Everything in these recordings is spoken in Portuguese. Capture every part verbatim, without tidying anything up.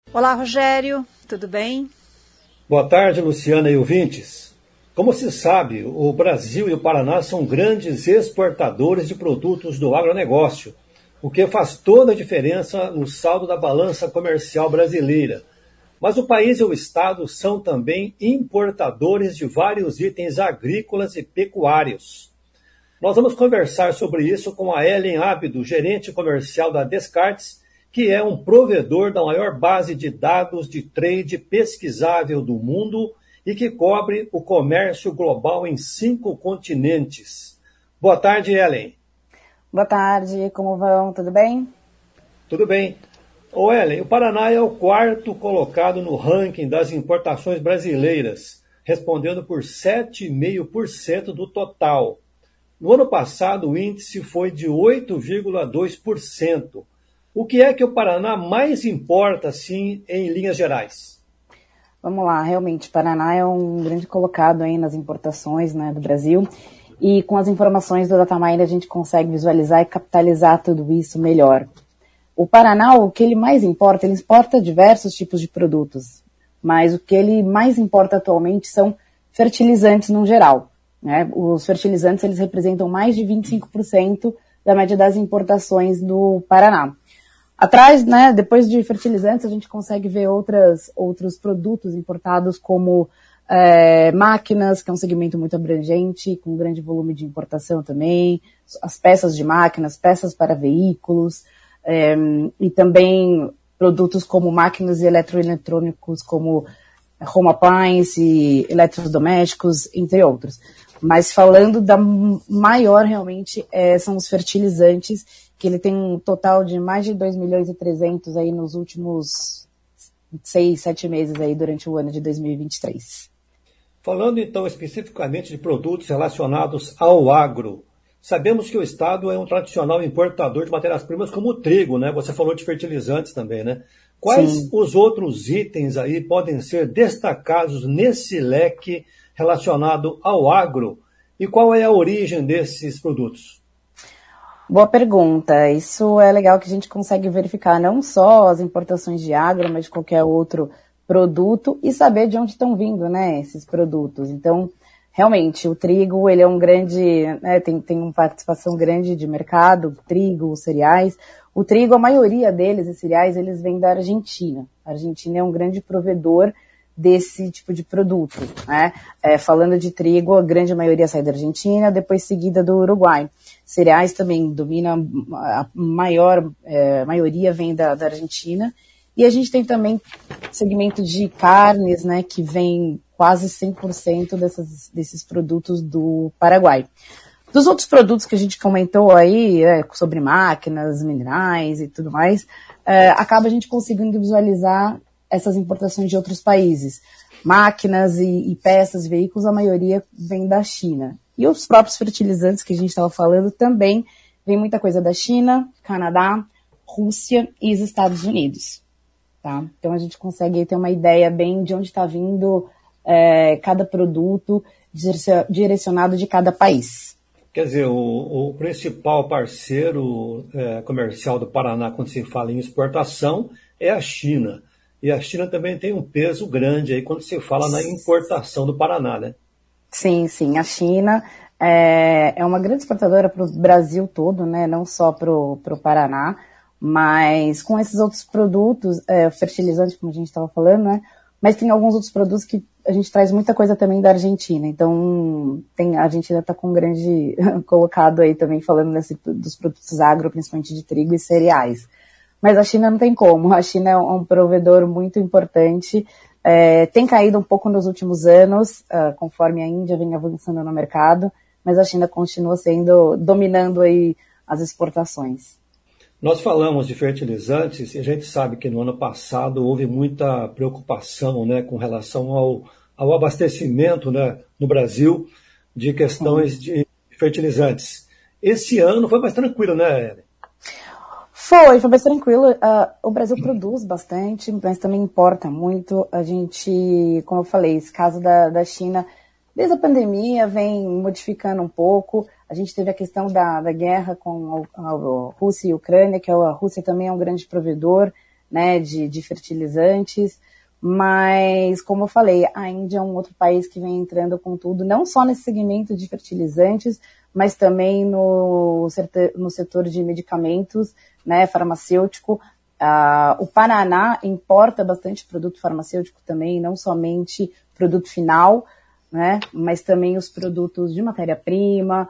Olá, Rogério, tudo bem? Boa tarde, Luciana e ouvintes. Como se sabe, o Brasil e o Paraná são grandes exportadores de produtos do agronegócio, o que faz toda a diferença no saldo da balança comercial brasileira. Mas o país e o estado são também importadores de vários itens agrícolas e pecuários. Nós vamos conversar sobre isso com a Ellen Ábido, gerente comercial da Descartes, que é um provedor da maior base de dados de trade pesquisável do mundo e que cobre o comércio global em cinco continentes. Boa tarde, Ellen. Boa tarde, como vão? Tudo bem? Tudo bem. Ô, Ellen, o Paraná é o quarto colocado no ranking das importações brasileiras, respondendo por sete vírgula cinco por cento do total. No ano passado, o índice foi de oito vírgula dois por cento. O que é que o Paraná mais importa, assim, em linhas gerais? Vamos lá, realmente, o Paraná é um grande colocado aí nas importações, né, do Brasil, e com as informações do Dataminer a gente consegue visualizar e capitalizar tudo isso melhor. O Paraná, o que ele mais importa, ele exporta diversos tipos de produtos, mas o que ele mais importa atualmente são fertilizantes no geral, né? Os fertilizantes, eles representam mais de vinte e cinco por cento da média das importações do Paraná. Atrás, né, depois de fertilizantes, a gente consegue ver outras, outros produtos importados como é, máquinas, que é um segmento muito abrangente, com grande volume de importação também, as peças de máquinas, peças para veículos, é, e também produtos como máquinas e eletroeletrônicos, como home appliance, eletrodomésticos, entre outros. Mas falando da maior, realmente, é, são os fertilizantes, que ele tem um total de mais de dois milhões e trezentos aí nos últimos seis, sete meses aí durante o ano de dois mil e vinte e três. Falando então especificamente de produtos relacionados ao agro, sabemos que o estado é um tradicional importador de matérias-primas como o trigo, né? Você falou de fertilizantes também, né? Quais Sim. os outros itens aí podem ser destacados nesse leque relacionado ao agro e qual é a origem desses produtos? Boa pergunta. Isso é legal que a gente consegue verificar não só as importações de agro, mas de qualquer outro produto e saber de onde estão vindo, né, esses produtos. Então, realmente, o trigo, ele é um grande, né, tem, tem uma participação grande de mercado, trigo, cereais. O trigo, a maioria deles, e cereais, eles vêm da Argentina. A Argentina é um grande provedor desse tipo de produto, né? É, falando de trigo, a grande maioria sai da Argentina, depois seguida do Uruguai. Cereais também domina, a maior é, maioria vem da, da Argentina. E a gente tem também segmento de carnes, né, que vem quase cem por cento dessas, desses produtos do Paraguai. Dos outros produtos que a gente comentou aí, é, sobre máquinas, minerais e tudo mais, é, acaba a gente conseguindo visualizar essas importações de outros países. Máquinas e, e peças, veículos, a maioria vem da China. E os próprios fertilizantes que a gente estava falando também vem muita coisa da China, Canadá, Rússia e os Estados Unidos. Tá? Então a gente consegue ter uma ideia bem de onde está vindo é, cada produto direcionado de cada país. Quer dizer, o, o principal parceiro é, comercial do Paraná quando se fala em exportação é a China. E a China também tem um peso grande aí quando se fala na importação do Paraná, né? Sim, sim. A China é, é uma grande exportadora para o Brasil todo, né? Não só para o Paraná, mas com esses outros produtos, é, fertilizantes, como a gente estava falando, né? Mas tem alguns outros produtos que a gente traz muita coisa também da Argentina. Então, tem, a Argentina está com um grande colocado aí também, falando nesse, dos produtos agro, principalmente de trigo e cereais. Mas a China não tem como. A China é um provedor muito importante. É, tem caído um pouco nos últimos anos, uh, conforme a Índia vem avançando no mercado, mas a China continua sendo, dominando aí as exportações. Nós falamos de fertilizantes e a gente sabe que no ano passado houve muita preocupação, né, com relação ao, ao abastecimento, né, no Brasil de questões Sim. de fertilizantes. Esse ano foi mais tranquilo, né, Ellen? Foi, foi mais tranquilo. Uh, o Brasil produz bastante, mas também importa muito. A gente, como eu falei, esse caso da, da China, desde a pandemia, vem modificando um pouco. A gente teve a questão da, da guerra com a, a Rússia e a Ucrânia, que a Rússia também é um grande provedor né, de, de fertilizantes, mas, como eu falei, a Índia é um outro país que vem entrando com tudo, não só nesse segmento de fertilizantes, mas também no, no setor de medicamentos, né, farmacêutico. Uh, o Paraná importa bastante produto farmacêutico também, não somente produto final, né, mas também os produtos de matéria-prima.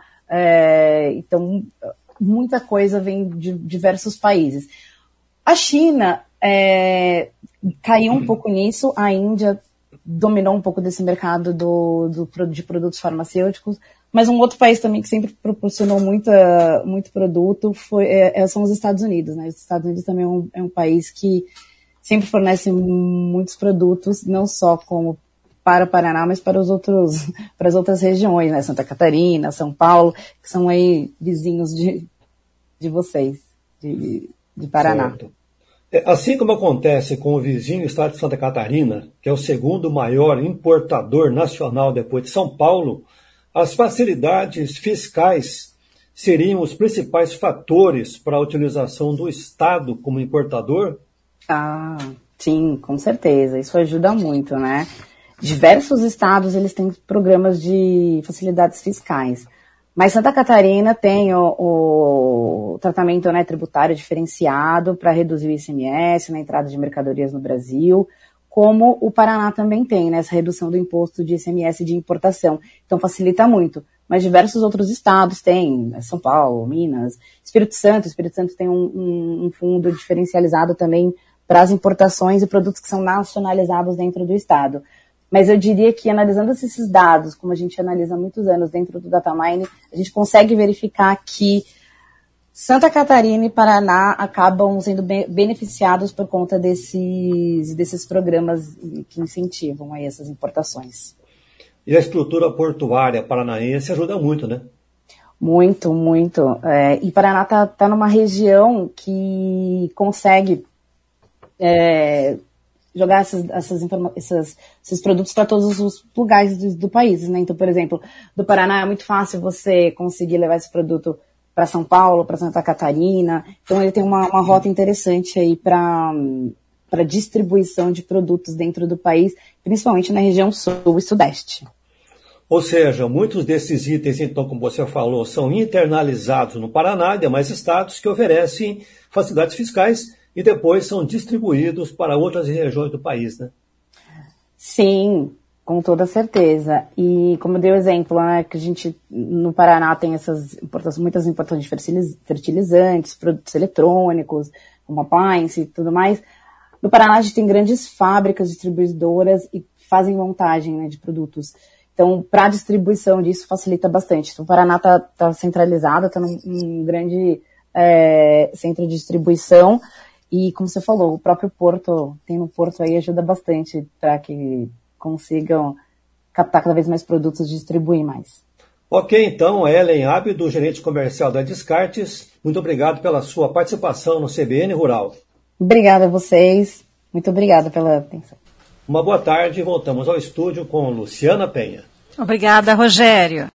É, então, muita coisa vem de diversos países. A China é, caiu um pouco nisso, a Índia dominou um pouco desse mercado do, do, de produtos farmacêuticos, mas um outro país também que sempre proporcionou muita, muito produto foi, é, são os Estados Unidos, né? Os Estados Unidos também é um, é um país que sempre fornece muitos produtos, não só como para o Paraná, mas para os outros, para as outras regiões, né? Santa Catarina, São Paulo, que são aí vizinhos de, de vocês, de, de Paraná. Certo. Assim como acontece com o vizinho estado de Santa Catarina, que é o segundo maior importador nacional depois de São Paulo, as facilidades fiscais seriam os principais fatores para a utilização do Estado como importador? Ah, sim, com certeza. Isso ajuda muito, né? Diversos estados, eles têm programas de facilidades fiscais. Mas Santa Catarina tem o, o tratamento, né, tributário diferenciado para reduzir o I C M S na entrada de mercadorias no Brasil, como o Paraná também tem, né, essa redução do imposto de I C M S de importação. Então facilita muito. Mas diversos outros estados têm, né, São Paulo, Minas, Espírito Santo. Espírito Santo tem um, um, um fundo diferencializado também para as importações e produtos que são nacionalizados dentro do estado. Mas eu diria que, analisando esses dados, como a gente analisa há muitos anos dentro do DataMine, a gente consegue verificar que Santa Catarina e Paraná acabam sendo beneficiados por conta desses, desses programas que incentivam aí essas importações. E a estrutura portuária paranaense ajuda muito, né? Muito, muito. É, e Paraná está tá numa região que consegue é, jogar essas, essas, essas, esses produtos para todos os lugares do, do país, né? Então, por exemplo, do Paraná é muito fácil você conseguir levar esse produto para São Paulo, para Santa Catarina. Então, ele tem uma, uma rota interessante aí para para distribuição de produtos dentro do país, principalmente na região sul e sudeste. Ou seja, muitos desses itens, então, como você falou, são internalizados no Paraná e demais estados que oferecem facilidades fiscais e depois são distribuídos para outras regiões do país, né? Sim, com toda certeza. E como eu dei o exemplo, né, que a gente no Paraná tem essas importações, muitas importações de fertilizantes, produtos eletrônicos, como appliance e tudo mais. No Paraná a gente tem grandes fábricas distribuidoras e fazem montagem, né, de produtos. Então, para a distribuição disso facilita bastante. Então, o Paraná está tá centralizado, está num, num grande é, centro de distribuição. E, como você falou, o próprio porto, tem no porto aí, ajuda bastante para que consigam captar cada vez mais produtos e distribuir mais. Ok, então, Ellen Ábido, gerente comercial da Descartes, muito obrigado pela sua participação no C B N Rural. Obrigada a vocês, muito obrigada pela atenção. Uma boa tarde e voltamos ao estúdio com Luciana Penha. Obrigada, Rogério.